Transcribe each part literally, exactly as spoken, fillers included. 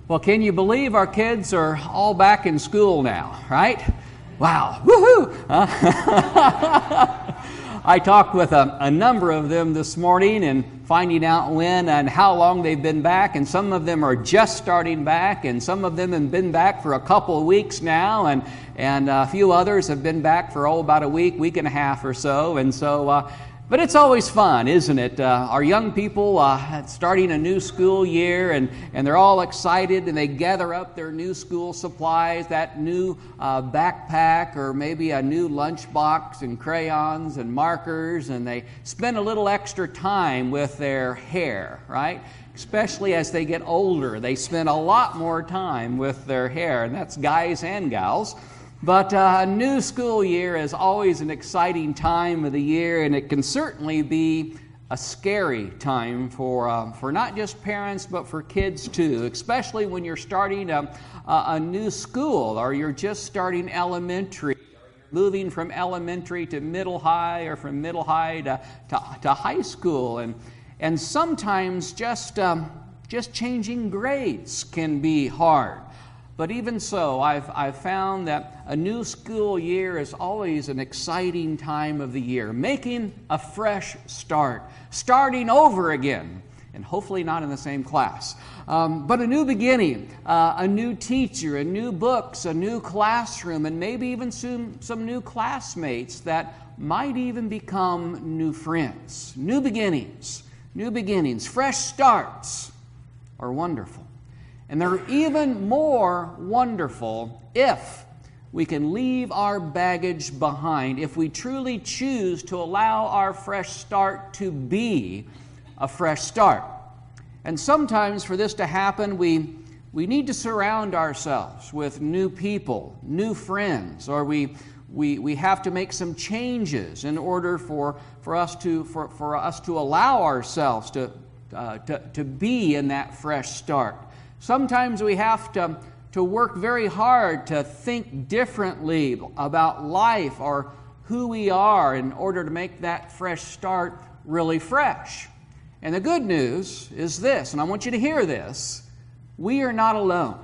Well, can you believe our kids are all back in school now, right? Wow, woohoo! Uh, I talked with a, a number of them this morning and finding out when and how long they've been back, and some of them are just starting back, and some of them have been back for a couple of weeks now, and, and a few others have been back for, oh, about a week, week and a half or so, and so... Uh, But it's always fun, isn't it? Uh, our young people uh, starting a new school year, and, and they're all excited, and they gather up their new school supplies, that new uh, backpack, or maybe a new lunchbox, and crayons and markers, and they spend a little extra time with their hair, right? Especially as they get older, they spend a lot more time with their hair, and that's guys and gals. But uh, a new school year is always an exciting time of the year, and it can certainly be a scary time for uh, for not just parents, but for kids too, especially when you're starting a, a new school, or you're just starting elementary, moving from elementary to middle high, or from middle high to, to, to high school. And, and sometimes just, um, just changing grades can be hard. But even so, I've, I've found that a new school year is always an exciting time of the year, making a fresh start, starting over again, and hopefully not in the same class. Um, but a new beginning, uh, a new teacher, a new books, a new classroom, and maybe even some, some new classmates that might even become new friends. New beginnings, new beginnings, fresh starts are wonderful. And they're even more wonderful if we can leave our baggage behind, if we truly choose to allow our fresh start to be a fresh start. And sometimes for this to happen, we, we need to surround ourselves with new people, new friends, or we, we, we have to make some changes in order for, for, us, to, for, for us to allow ourselves to, uh, to, to be in that fresh start. Sometimes we have to, to work very hard to think differently about life or who we are in order to make that fresh start really fresh. And the good news is this, and I want you to hear this: we are not alone.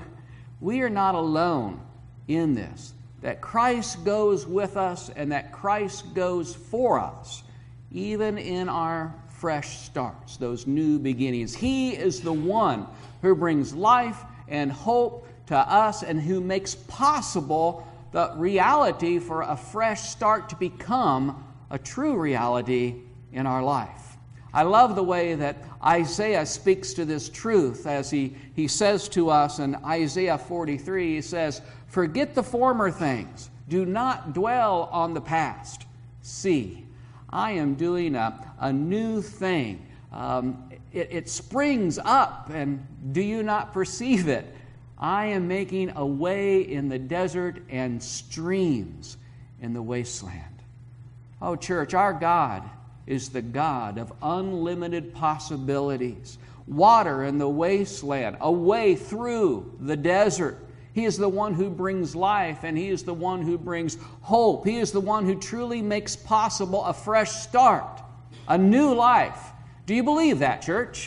We are not alone in this. That Christ goes with us and that Christ goes for us, even in our fresh starts, those new beginnings. He is the one who brings life and hope to us and who makes possible the reality for a fresh start to become a true reality in our life. I love the way that Isaiah speaks to this truth as he, he says to us in Isaiah forty-three, he says, "Forget the former things. Do not dwell on the past. See, I am doing a, a new thing. Um, it, it springs up, and do you not perceive it? I am making a way in the desert and streams in the wasteland." Oh, church, our God is the God of unlimited possibilities. Water in the wasteland, a way through the desert. He is the one who brings life, and He is the one who brings hope. He is the one who truly makes possible a fresh start, a new life. Do you believe that, church?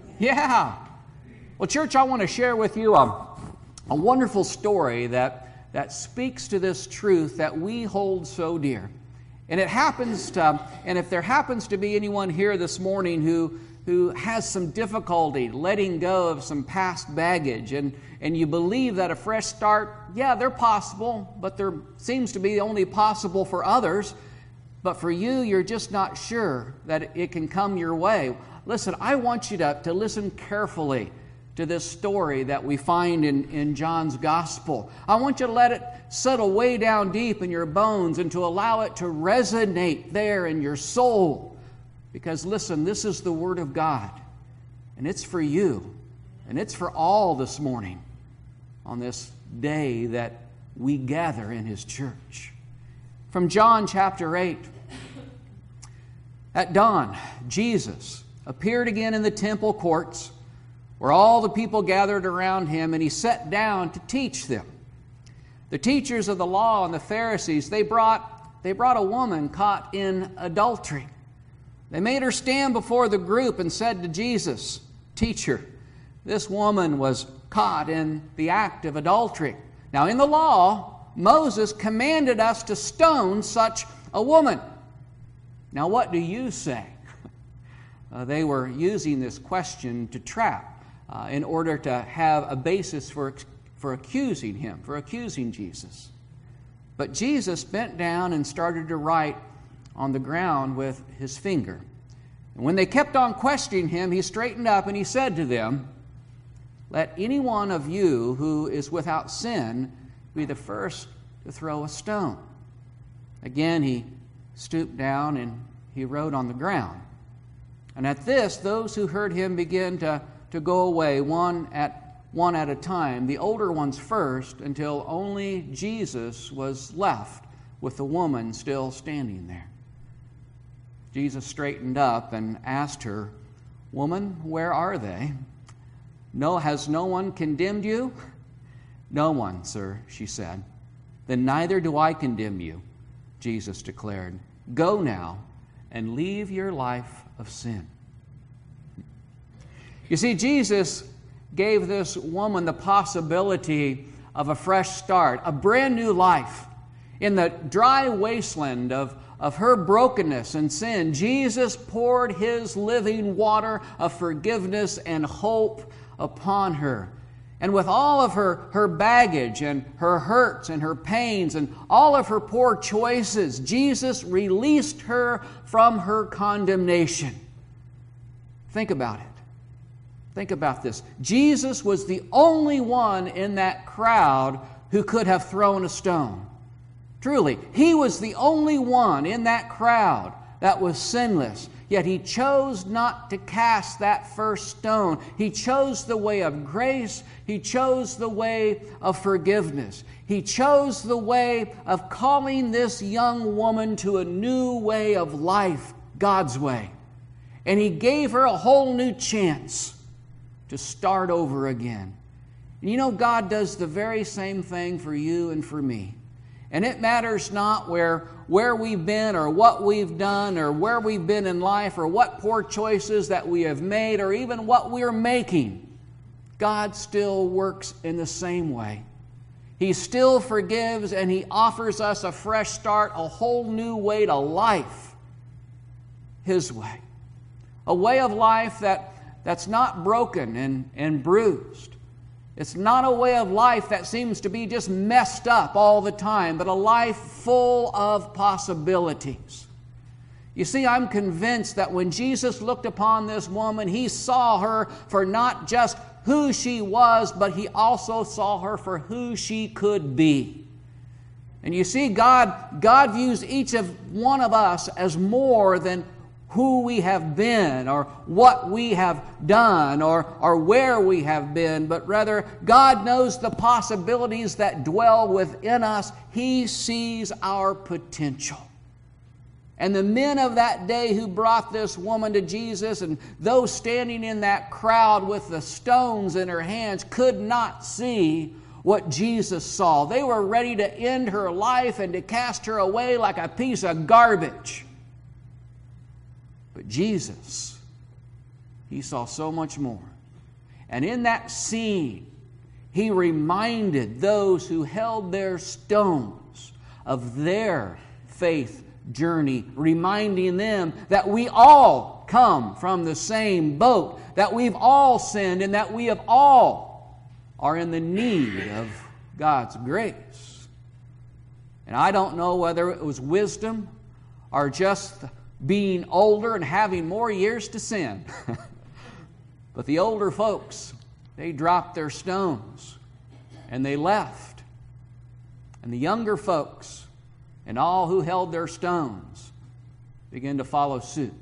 Yeah. Well, church, I want to share with you a, a wonderful story that, that speaks to this truth that we hold so dear. And it happens to, and if there happens to be anyone here this morning who who has some difficulty letting go of some past baggage, and, and you believe that a fresh start, yeah, they're possible, but there seems to be only possible for others. But for you, you're just not sure that it can come your way. Listen, I want you to, to listen carefully to this story that we find in, in John's Gospel. I want you to let it settle way down deep in your bones and to allow it to resonate there in your soul. Because listen, this is the Word of God, and it's for you, and it's for all this morning on this day that we gather in His church. From John chapter eight. At dawn, Jesus appeared again in the temple courts where all the people gathered around Him, and He sat down to teach them. The teachers of the law and the Pharisees, they brought, they brought a woman caught in adultery. They made her stand before the group and said to Jesus, "Teacher, This woman was caught in the act of adultery. Now, in the law, Moses commanded us to stone such a woman. Now, what do you say? Uh, they were using this question to trap uh, in order to have a basis for, for accusing him, for accusing Jesus. But Jesus bent down and started to write on the ground with his finger. And when they kept on questioning him, he straightened up and he said to them, "Let any one of you who is without sin be the first to throw a stone." Again, he stooped down and he wrote on the ground. And at this, those who heard him began to, to go away, one at, one at a time, the older ones first, until only Jesus was left with the woman still standing there. Jesus straightened up and asked her, "Woman, where are they? No, has no one condemned you?" "No one, sir," she said. "Then neither do I condemn you," Jesus declared. "Go now and leave your life of sin." You see, Jesus gave this woman the possibility of a fresh start, a brand new life. In the dry wasteland of, of her brokenness and sin, Jesus poured his living water of forgiveness and hope upon her. And with all of her, her baggage and her hurts and her pains and all of her poor choices, Jesus released her from her condemnation. Think about it. Think about this. Jesus was the only one in that crowd who could have thrown a stone. Truly, he was the only one in that crowd that was sinless. Yet he chose not to cast that first stone. He chose the way of grace. He chose the way of forgiveness. He chose the way of calling this young woman to a new way of life, God's way. And he gave her a whole new chance to start over again. And you know, God does the very same thing for you and for me. And it matters not where, where we've been or what we've done or where we've been in life or what poor choices that we have made or even what we're making. God still works in the same way. He still forgives and He offers us a fresh start, a whole new way to life, His way. A way of life that, that's not broken and, and bruised. It's not a way of life that seems to be just messed up all the time, but a life full of possibilities. You see, I'm convinced that when Jesus looked upon this woman, He saw her for not just who she was, but He also saw her for who she could be. And you see, God, God views each of one of us as more than who we have been or what we have done or, or where we have been, but rather God knows the possibilities that dwell within us. He sees our potential. And the men of that day who brought this woman to Jesus and those standing in that crowd with the stones in her hands could not see what Jesus saw. They were ready to end her life and to cast her away like a piece of garbage. But Jesus, He saw so much more. And in that scene, He reminded those who held their stones of their faith journey, reminding them that we all come from the same boat, that we've all sinned, and that we have all are in the need of God's grace. And I don't know whether it was wisdom or just being older and having more years to sin. But the older folks, they dropped their stones and they left. And the younger folks and all who held their stones began to follow suit.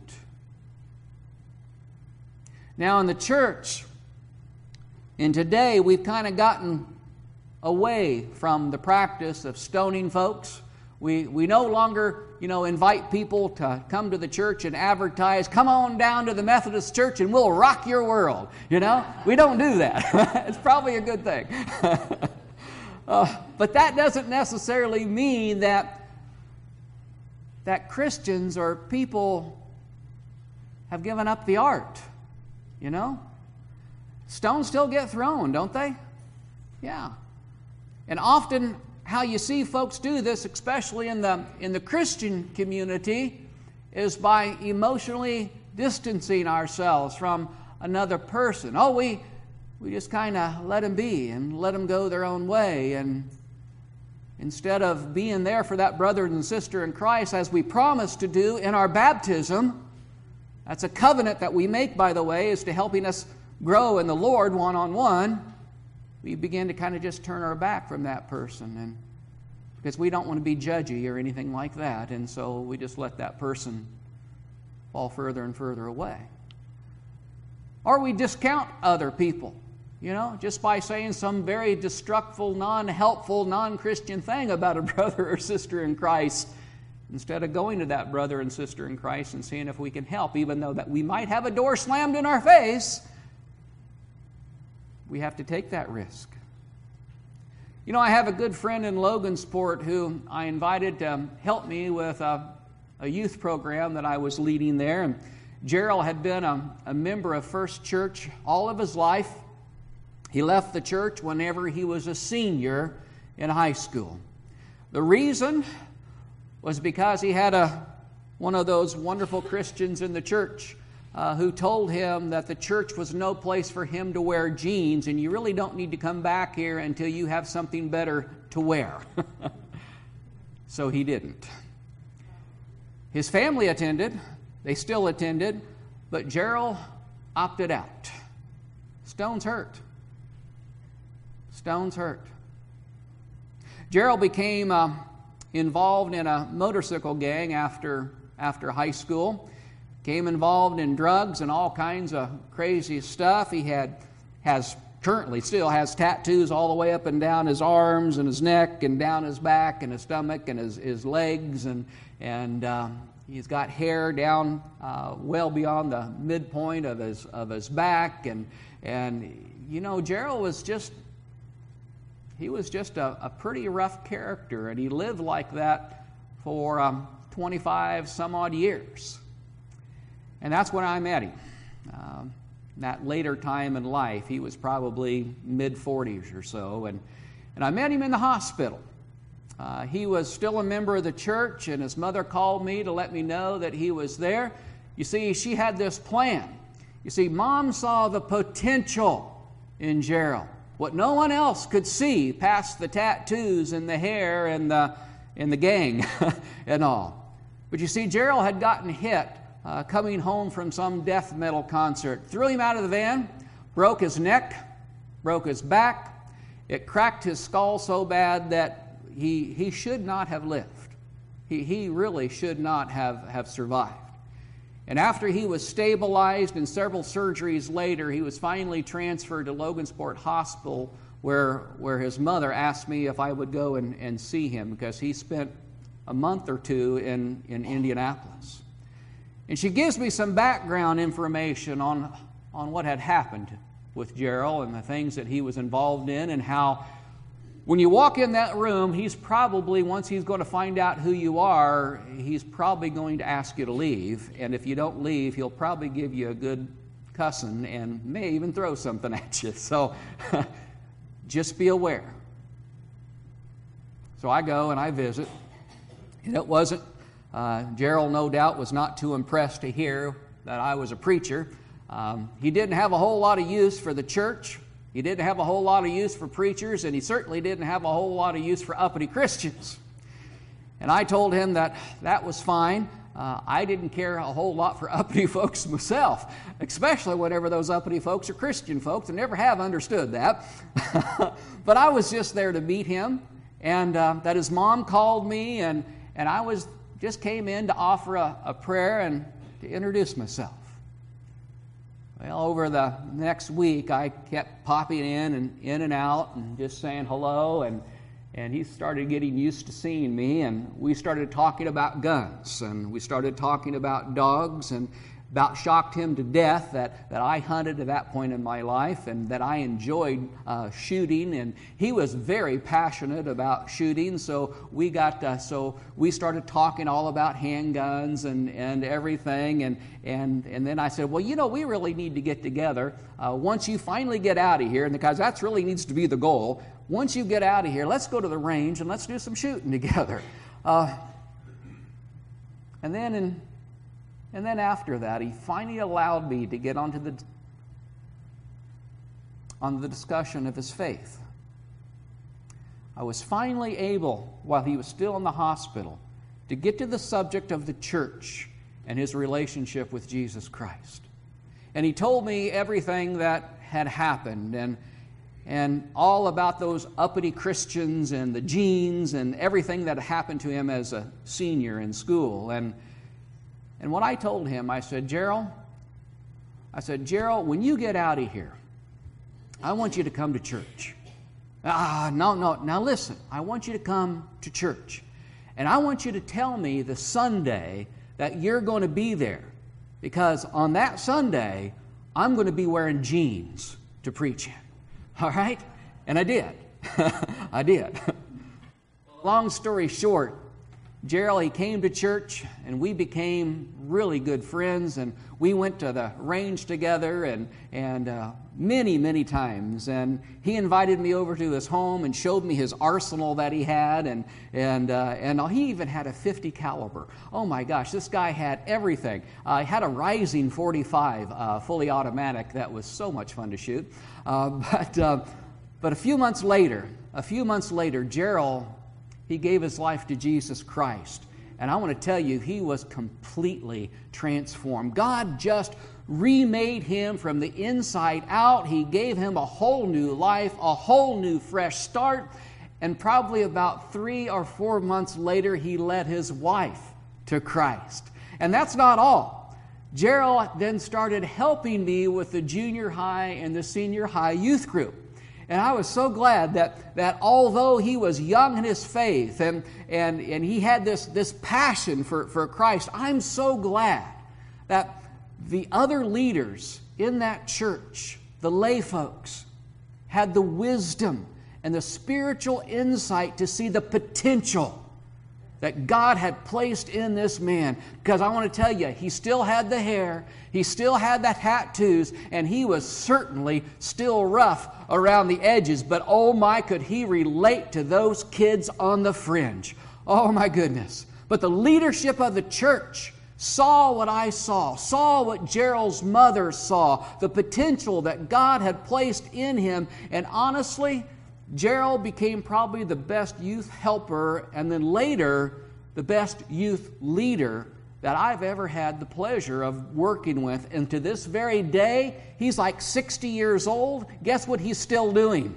Now in the church, in today, we've kind of gotten away from the practice of stoning folks. We, we no longer, you know, invite people to come to the church and advertise, "Come on down to the Methodist Church and we'll rock your world." You know, we don't do that. It's probably a good thing. uh, but that doesn't necessarily mean that, that Christians or people have given up the art, you know. stones still get thrown, don't they? Yeah. And often how you see folks do this, especially in the in the Christian community, is by emotionally distancing ourselves from another person. Oh, we we just kind of let them be and let them go their own way, and instead of being there for that brother and sister in Christ as we promised to do in our baptism. That's a covenant that we make, by the way, is to helping us grow in the Lord one-on-one. We begin to kind of just turn our back from that person, and because we don't want to be judgy or anything like that, and so we just let that person fall further and further away. Or we discount other people, you know, just by saying some very destructive, non-helpful, non-Christian thing about a brother or sister in Christ, instead of going to that brother and sister in Christ and seeing if we can help, even though that we might have a door slammed in our face. We have to take that risk. You know, I have a good friend in Logansport who I invited to help me with a, a youth program that I was leading there. And Gerald had been a, a member of First Church all of his life. He left the church whenever he was a senior in high school. The reason was because he had a one of those wonderful Christians in the church Uh, who told him that the church was no place for him to wear jeans, and you really don't need to come back here until you have something better to wear. So he didn't. His family attended. They still attended, but Gerald opted out. Stones hurt. Stones hurt. Gerald became uh, involved in a motorcycle gang after, after high school. Became involved in drugs and all kinds of crazy stuff. He had, has currently still has tattoos all the way up and down his arms and his neck and down his back and his stomach and his, his legs, and and um, he's got hair down uh, well beyond the midpoint of his of his back, and and you know, Gerald was just he was just a, a pretty rough character, and he lived like that for um, twenty-five some odd years. And that's when I met him. Um, that later time in life, he was probably mid forties or so, and, and I met him in the hospital. Uh, he was still a member of the church, and his mother called me to let me know that he was there. You see, she had this plan. You see, Mom saw the potential in Gerald, what no one else could see past the tattoos and the hair and the, and the gang and all. But you see, Gerald had gotten hit Uh, coming home from some death metal concert. Threw him out of the van, broke his neck, broke his back. It cracked his skull so bad that he he should not have lived. He, he really should not have, have survived. And after he was stabilized and several surgeries later, he was finally transferred to Logansport Hospital, where, where his mother asked me if I would go and, and see him, because he spent a month or two in, in Indianapolis. And she gives me some background information on, on what had happened with Gerald and the things that he was involved in, and how when you walk in that room, he's probably, once he's going to find out who you are, he's probably going to ask you to leave. And if you don't leave, he'll probably give you a good cussing and may even throw something at you. So just be aware. So I go and I visit, and it wasn't Uh, Gerald, no doubt, was not too impressed to hear that I was a preacher. Um, he didn't have a whole lot of use for the church. He didn't have a whole lot of use for preachers, and he certainly didn't have a whole lot of use for uppity Christians. And I told him that that was fine. Uh, I didn't care a whole lot for uppity folks myself, especially whenever those uppity folks are Christian folks. I never have understood that. But I was just there to meet him, and uh, that his mom called me, and, and I was just came in to offer a, a prayer and to introduce myself. Well, over the next week, I kept popping in and in and out and just saying hello, and and he started getting used to seeing me, and we started talking about guns, and we started talking about dogs, and about shocked him to death that, that I hunted at that point in my life and that I enjoyed uh, shooting, and he was very passionate about shooting. So we got uh, so we started talking all about handguns and, and everything, and and and then I said, well, you know, we really need to get together uh, once you finally get out of here, and because that really needs to be the goal. Once you get out of here, let's go to the range and let's do some shooting together. Uh, and then in And then after that, he finally allowed me to get onto the on the discussion of his faith. I was finally able, while he was still in the hospital, to get to the subject of the church and his relationship with Jesus Christ. And he told me everything that had happened, and and all about those uppity Christians and the genes and everything that happened to him as a senior in school. And And what I told him, I said, Gerald, I said, Gerald, when you get out of here, I want you to come to church. Ah, no, no, now listen, I want you to come to church. And I want you to tell me the Sunday that you're going to be there. Because on that Sunday, I'm going to be wearing jeans to preach in. All right? And I did. I did. Long story short, Gerald, he came to church, and we became really good friends, and we went to the range together and, and uh, many, many times. And he invited me over to his home and showed me his arsenal that he had, and, and, uh, and he even had a fifty caliber. Oh my gosh, this guy had everything. Uh, he had a Rising forty-five, uh, fully automatic, that was so much fun to shoot. Uh, but, uh, but a few months later, a few months later, Gerald, he gave his life to Jesus Christ. And I want to tell you, he was completely transformed. God just remade him from the inside out. He gave him a whole new life, a whole new fresh start. And probably about three or four months later, he led his wife to Christ. And that's not all. Gerald then started helping me with the junior high and the senior high youth group. And I was so glad that, that although he was young in his faith and, and, and he had this, this passion for, for Christ, I'm so glad that the other leaders in that church, the lay folks, had the wisdom and the spiritual insight to see the potential that God had placed in this man. Because I want to tell you, he still had the hair, he still had the tattoos, and he was certainly still rough around the edges. But oh my, could he relate to those kids on the fringe. Oh my goodness. But the leadership of the church saw what I saw, saw what Gerald's mother saw, the potential that God had placed in him. And honestly, Gerald became probably the best youth helper, and then later the best youth leader that I've ever had the pleasure of working with. And to this very day, he's like sixty years old. Guess what he's still doing?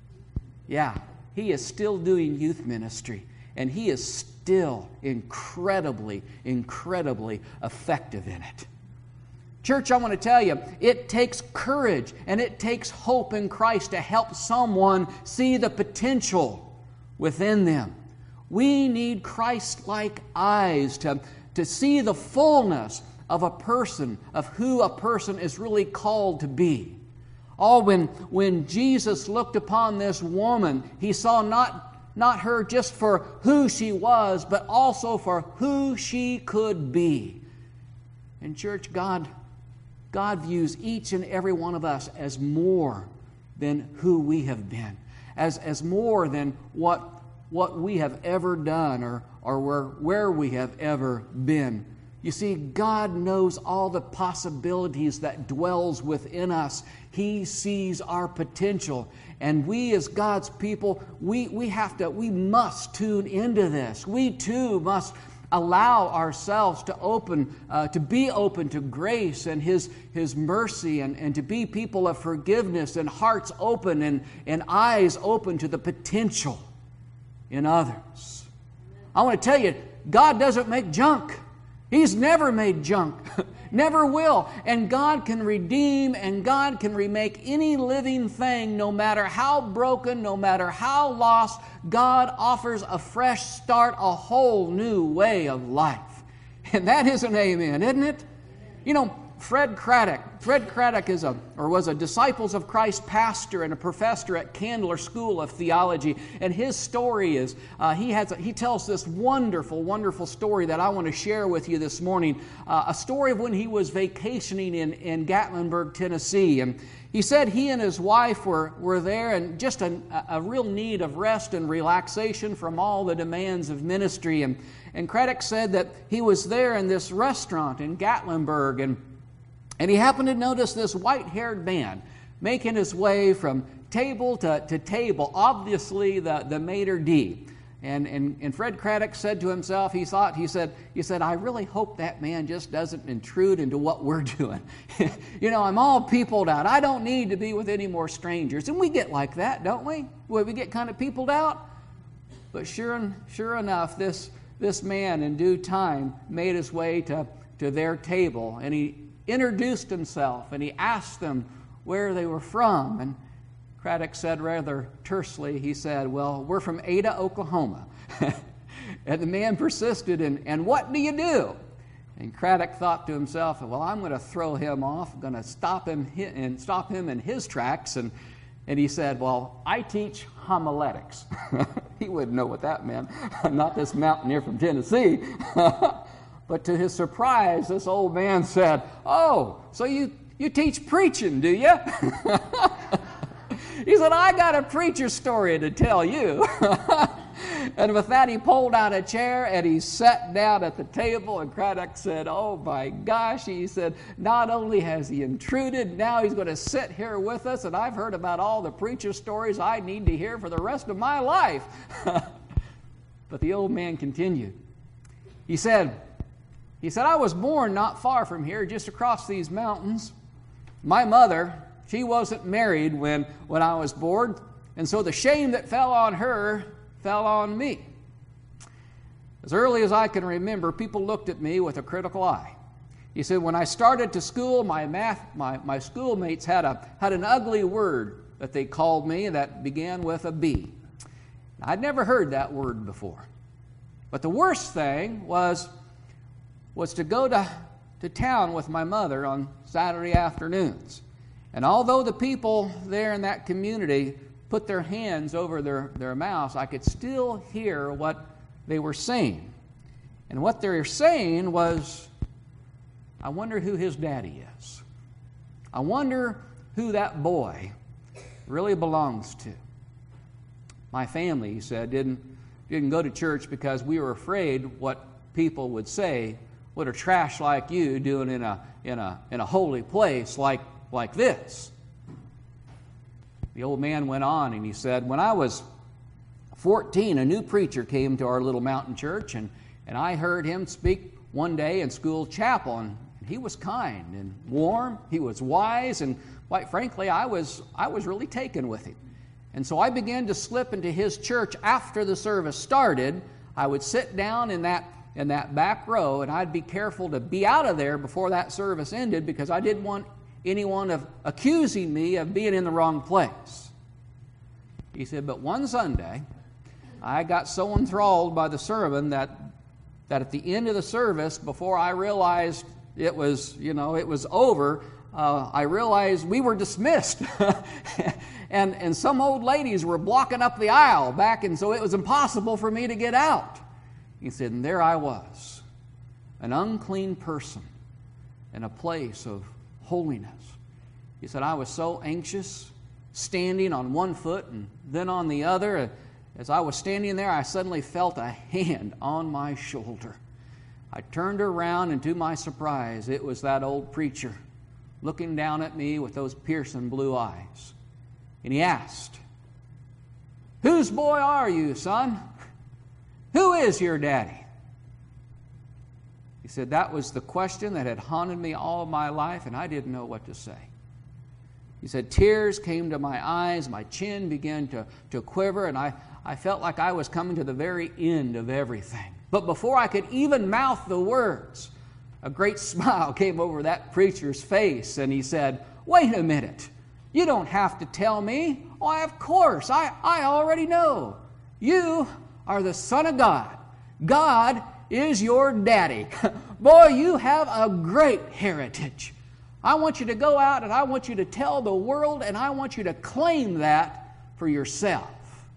Yeah, he is still doing youth ministry, and he is still incredibly, incredibly effective in it. Church, I want to tell you, it takes courage and it takes hope in Christ to help someone see the potential within them. We need Christ-like eyes to, to see the fullness of a person, of who a person is really called to be. Oh, when, when Jesus looked upon this woman, he saw not, not her just for who she was, but also for who she could be. And church, God God views each and every one of us as more than who we have been, as, as more than what, what we have ever done or, or where, where we have ever been. You see, God knows all the possibilities that dwells within us. He sees our potential. And we as God's people, we, we have to, we must tune into this. We too must allow ourselves to open, uh, to be open to grace and His, His mercy, and, and to be people of forgiveness and hearts open and, and eyes open to the potential in others. I want to tell you, God doesn't make junk. He's never made junk. Never will. And God can redeem and God can remake any living thing, no matter how broken, no matter how lost. God offers a fresh start, a whole new way of life. And that is an amen, isn't it? you know, Fred Craddock. Fred Craddock is a, or was a Disciples of Christ pastor and a professor at Candler School of Theology. And his story is, uh, he has, a, he tells this wonderful, wonderful story that I want to share with you this morning. Uh, a story of when he was vacationing in, in Gatlinburg, Tennessee. And he said he and his wife were, were there and just a, a real need of rest and relaxation from all the demands of ministry. And, and Craddock said that he was there in this restaurant in Gatlinburg, and And he happened to notice this white-haired man making his way from table to, to table, obviously the, the maitre d'. And, and, and Fred Craddock said to himself, he thought, he said, he said, I really hope that man just doesn't intrude into what we're doing. You know, I'm all peopled out. I don't need to be with any more strangers. And we get like that, don't we? Well, we get kind of peopled out. But sure, sure enough, this, this man in due time made his way to, to their table, and he introduced himself, and he asked them where they were from. And Craddock said rather tersely, he said, well, we're from Ada, Oklahoma. And the man persisted, and, and what do you do? And Craddock thought to himself, well, I'm going to throw him off, I'm going to stop him and stop him in his tracks. And, and he said, well, I teach homiletics. He wouldn't know what that meant. Not this mountaineer from Tennessee. But to his surprise, this old man said, oh, so you, you teach preaching, do you? He said, I got a preacher story to tell you. And with that, he pulled out a chair and he sat down at the table. And Craddock said, oh my gosh, he said, not only has he intruded, now he's going to sit here with us. And I've heard about all the preacher stories I need to hear for the rest of my life. But the old man continued. He said, He said, I was born not far from here, just across these mountains. My mother, she wasn't married when, when I was born, and so the shame that fell on her fell on me. As early as I can remember, people looked at me with a critical eye. He said, when I started to school, my math, my, my schoolmates had, a, had an ugly word that they called me that began with a B. I'd never heard that word before. But the worst thing was was to go to, to town with my mother on Saturday afternoons. And although the people there in that community put their hands over their, their mouths, I could still hear what they were saying. And what they were saying was, I wonder who his daddy is. I wonder who that boy really belongs to. My family, he said, didn't, didn't go to church because we were afraid what people would say. What a trash like you doing in a in a in a holy place like like this? The old man went on and he said, when I was fourteen, a new preacher came to our little mountain church, and, and I heard him speak one day in school chapel, and he was kind and warm, he was wise, and quite frankly, I was I was really taken with him. And so I began to slip into his church after the service started. I would sit down in that in that back row, and I'd be careful to be out of there before that service ended because I didn't want anyone of accusing me of being in the wrong place. He said, but one Sunday, I got so enthralled by the sermon that that at the end of the service, before I realized it was, you know, it was over, uh, I realized we were dismissed. and, and some old ladies were blocking up the aisle back, and so it was impossible for me to get out. He said, and there I was, an unclean person in a place of holiness. He said, I was so anxious, standing on one foot and then on the other. As I was standing there, I suddenly felt a hand on my shoulder. I turned around, and to my surprise, it was that old preacher looking down at me with those piercing blue eyes. And he asked, whose boy are you, son? Who is your daddy? He said, that was the question that had haunted me all of my life, and I didn't know what to say. He said, tears came to my eyes, my chin began to, to quiver, and I, I felt like I was coming to the very end of everything. But before I could even mouth the words, a great smile came over that preacher's face, and he said, wait a minute. You don't have to tell me. Why, of course, I, I already know. You are the Son of God. God is your daddy. Boy, you have a great heritage. I want you to go out and I want you to tell the world and I want you to claim that for yourself.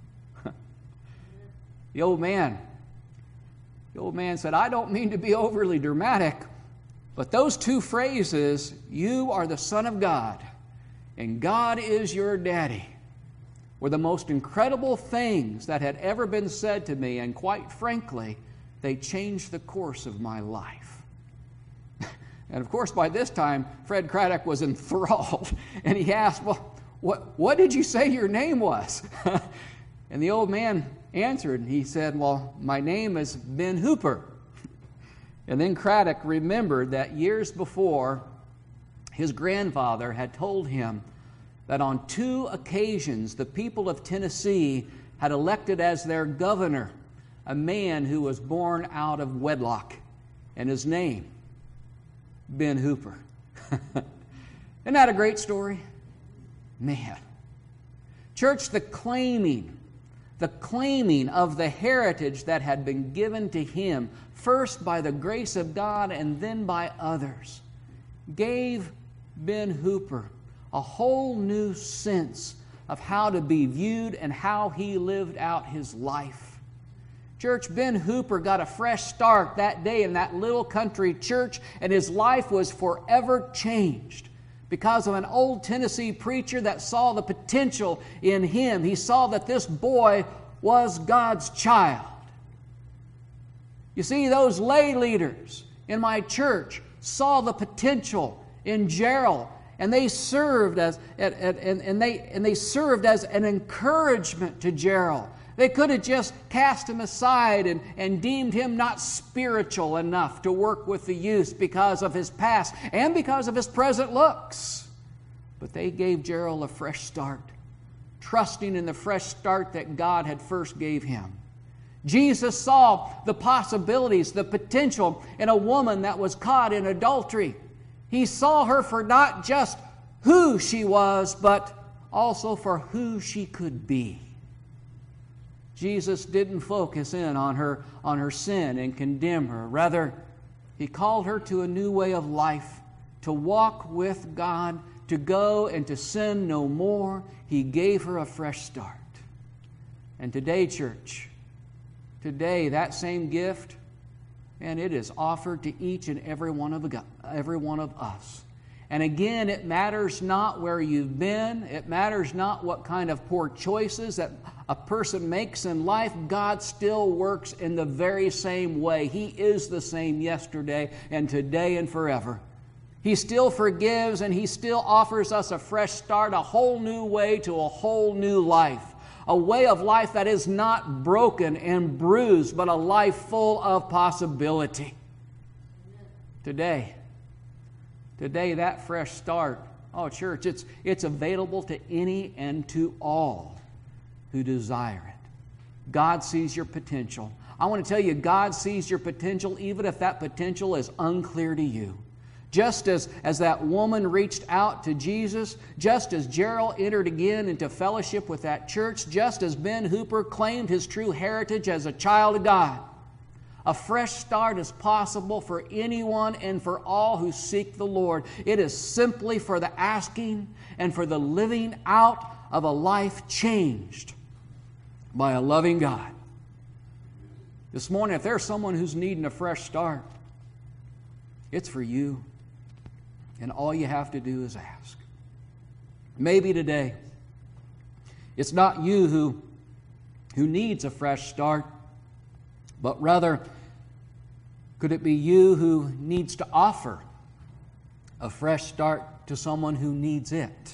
The old man, the old man said, I don't mean to be overly dramatic, but those two phrases, you are the Son of God and God is your daddy, were the most incredible things that had ever been said to me, and quite frankly, they changed the course of my life. And of course, by this time, Fred Craddock was enthralled, and he asked, well, what, what did you say your name was? And the old man answered, and he said, well, my name is Ben Hooper. And then Craddock remembered that years before, his grandfather had told him that on two occasions the people of Tennessee had elected as their governor a man who was born out of wedlock, and his name, Ben Hooper. Isn't that a great story? Man. Church, the claiming, the claiming of the heritage that had been given to him, first by the grace of God and then by others, gave Ben Hooper a whole new sense of how to be viewed and how he lived out his life. Church, Ben Hooper got a fresh start that day in that little country church, and his life was forever changed because of an old Tennessee preacher that saw the potential in him. He saw that this boy was God's child. You see, those lay leaders in my church saw the potential in Gerald, and they served as and, and, and they and they served as an encouragement to Gerald. They could have just cast him aside and, and deemed him not spiritual enough to work with the youth because of his past and because of his present looks. But they gave Gerald a fresh start, trusting in the fresh start that God had first gave him. Jesus saw the possibilities, the potential in a woman that was caught in adultery. He saw her for not just who she was, but also for who she could be. Jesus didn't focus in on her, on her sin and condemn her. Rather, He called her to a new way of life, to walk with God, to go and to sin no more. He gave her a fresh start. And today, church, today that same gift, and it is offered to each and every one of every one of us. And again, it matters not where you've been. It matters not what kind of poor choices that a person makes in life. God still works in the very same way. He is the same yesterday and today and forever. He still forgives, and He still offers us a fresh start, a whole new way to a whole new life. A way of life that is not broken and bruised, but a life full of possibility. Today, today that fresh start, oh church, it's, it's available to any and to all who desire it. God sees your potential. I want to tell you, God sees your potential even if that potential is unclear to you. Just as, as that woman reached out to Jesus, just as Gerald entered again into fellowship with that church, just as Ben Hooper claimed his true heritage as a child of God, a fresh start is possible for anyone and for all who seek the Lord. It is simply for the asking and for the living out of a life changed by a loving God. This morning, if there's someone who's needing a fresh start, it's for you. And all you have to do is ask. Maybe today, it's not you who, who needs a fresh start, but rather, could it be you who needs to offer a fresh start to someone who needs it?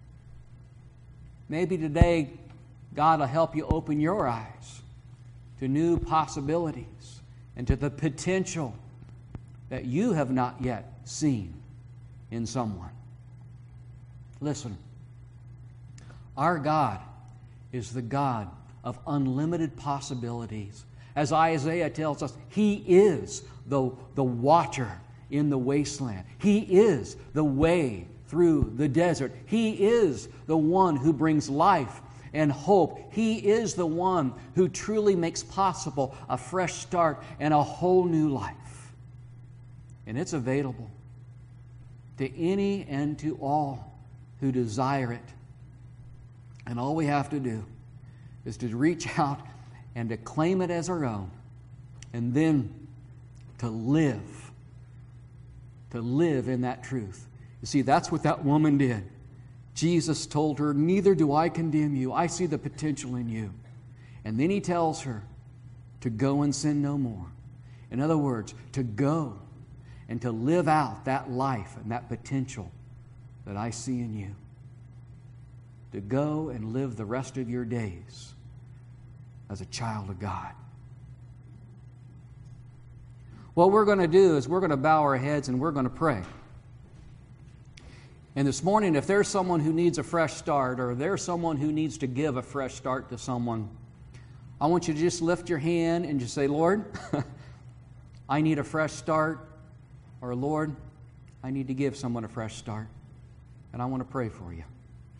Maybe today, God will help you open your eyes to new possibilities and to the potential that you have not yet seen in someone. Listen, our God is the God of unlimited possibilities. As Isaiah tells us, He is the, the water in the wasteland. He is the way through the desert. He is the one who brings life and hope. He is the one who truly makes possible a fresh start and a whole new life. And it's available to any and to all who desire it. And all we have to do is to reach out and to claim it as our own, and then to live, to live in that truth. You see, that's what that woman did. Jesus told her, "Neither do I condemn you. I see the potential in you." And then he tells her to go and sin no more. In other words, to go and to live out that life and that potential that I see in you. To go and live the rest of your days as a child of God. What we're going to do is we're going to bow our heads and we're going to pray. And this morning, if there's someone who needs a fresh start, or there's someone who needs to give a fresh start to someone, I want you to just lift your hand and just say, "Lord, I need a fresh start," or "Lord, I need to give someone a fresh start, and I want to pray for you."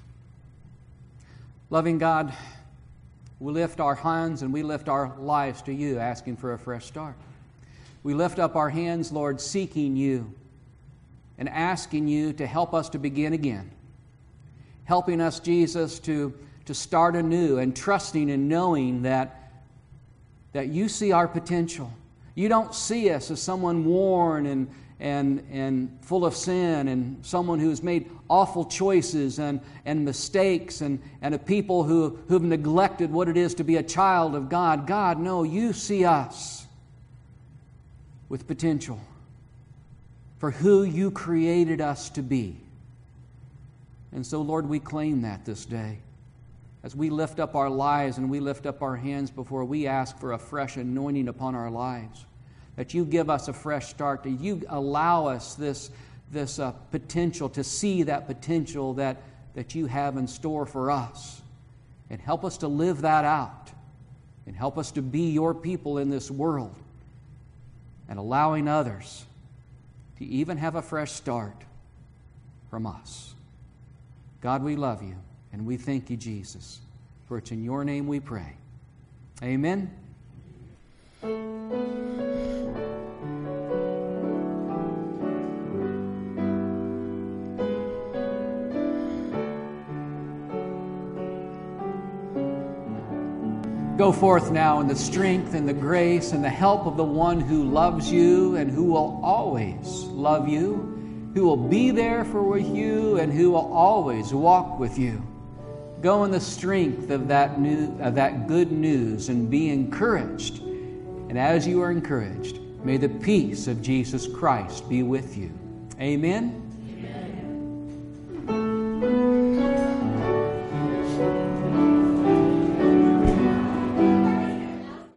Loving God, we lift our hands and we lift our lives to you, asking for a fresh start. We lift up our hands, Lord, seeking you and asking you to help us to begin again. Helping us, Jesus, to, to start anew and trusting and knowing that, that you see our potential. You don't see us as someone worn and, and, and full of sin, and someone who's made awful choices and, and mistakes, and, and a people who, who've neglected what it is to be a child of God. God, no, you see us with potential for who you created us to be. And so, Lord, we claim that this day. As we lift up our lives and we lift up our hands before, we ask for a fresh anointing upon our lives. That you give us a fresh start, that you allow us this, this uh, potential, to see that potential that, that you have in store for us. And help us to live that out. And help us to be your people in this world. And allowing others to even have a fresh start from us. God, we love you, and we thank you, Jesus. For it's in your name we pray. Amen. Go forth now in the strength and the grace and the help of the one who loves you and who will always love you, who will be there for you and who will always walk with you. Go in the strength of that new, of that good news, and be encouraged. And as you are encouraged, may the peace of Jesus Christ be with you. Amen.